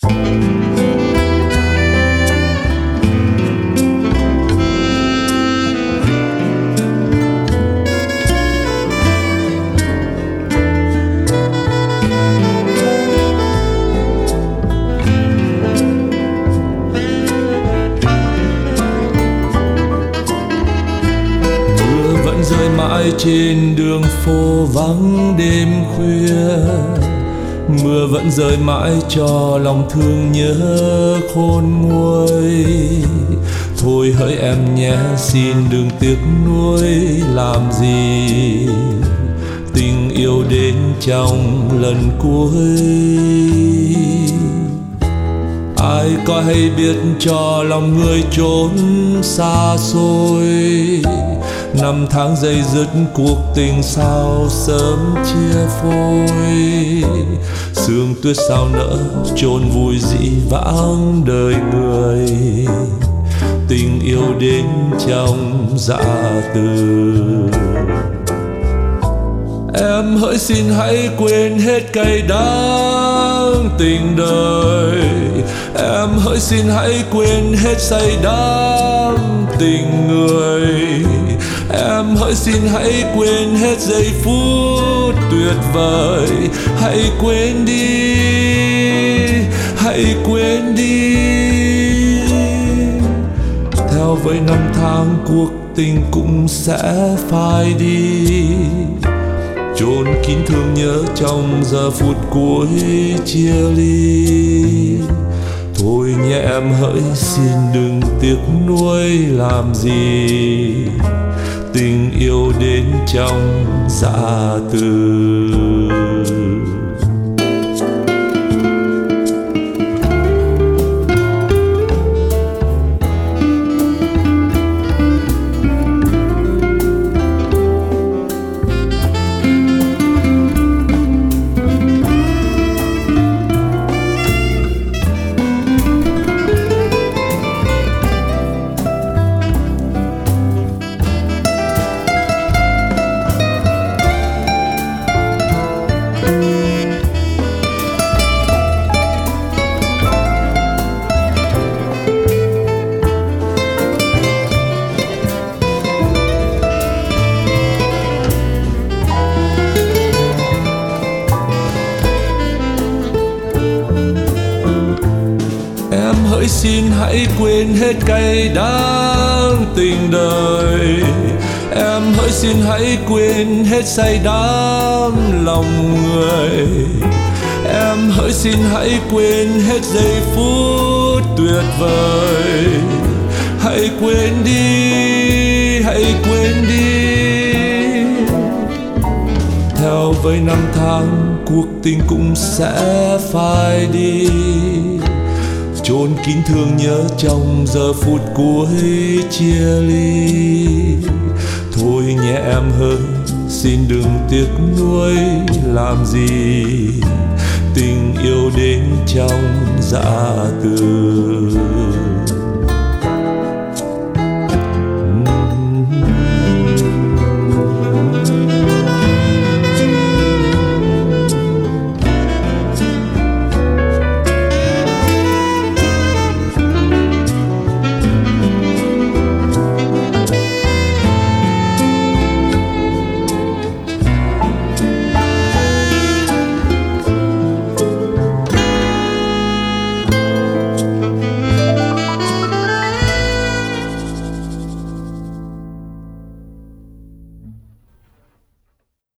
Rơi mãi trên đường phố vắng đêm khuya, mưa vẫn rơi mãi cho lòng thương nhớ khôn nguôi. Thôi hỡi em nhé, xin đừng tiếc nuối làm gì, tình yêu đến trong lần cuối. Ai có hay biết cho lòng người trốn xa xôi, năm tháng dây dứt cuộc tình sao sớm chia phôi. Sương tuyết sao nỡ chôn vùi dĩ vãng đời người, tình yêu đến trong dã từ. Em hỡi xin hãy quên hết cay đắng tình đời, em hỡi xin hãy quên hết say đắm tình người. Em hỡi xin hãy quên hết giây phút tuyệt vời, hãy quên đi, hãy quên đi. Theo với năm tháng cuộc tình cũng sẽ phai đi, chôn kín thương nhớ trong giờ phút cuối chia ly. Thôi nhé em hỡi xin đừng tiếc nuối làm gì, tình yêu đến trong dã từ. Em hỡi xin hãy quên hết cay đắng tình đời, em hỡi xin hãy quên hết say đắm lòng người. Em hỡi xin hãy quên hết giây phút tuyệt vời, hãy quên đi, hãy quên đi. Theo với năm tháng cuộc tình cũng sẽ phai đi, chôn kín thương nhớ trong giờ phút cuối chia ly. Thôi nhé em hỡi xin đừng tiếc nuối làm gì, tình yêu đến trong dã từ.